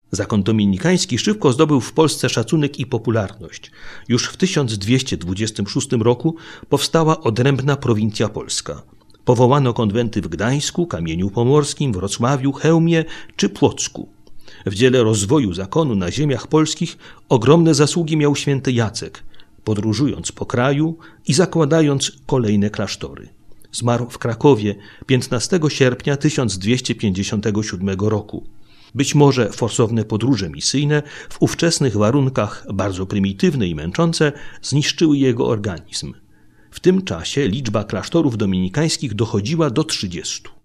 Zakon dominikański szybko zdobył w Polsce szacunek i popularność. Już w 1226 roku powstała odrębna prowincja polska. Powołano konwenty w Gdańsku, Kamieniu Pomorskim, Wrocławiu, Chełmie czy Płocku. W dziele rozwoju zakonu na ziemiach polskich ogromne zasługi miał święty Jacek, podróżując po kraju i zakładając kolejne klasztory. Zmarł w Krakowie 15 sierpnia 1257 roku. Być może forsowne podróże misyjne w ówczesnych warunkach bardzo prymitywne i męczące zniszczyły jego organizm. W tym czasie liczba klasztorów dominikańskich dochodziła do 30.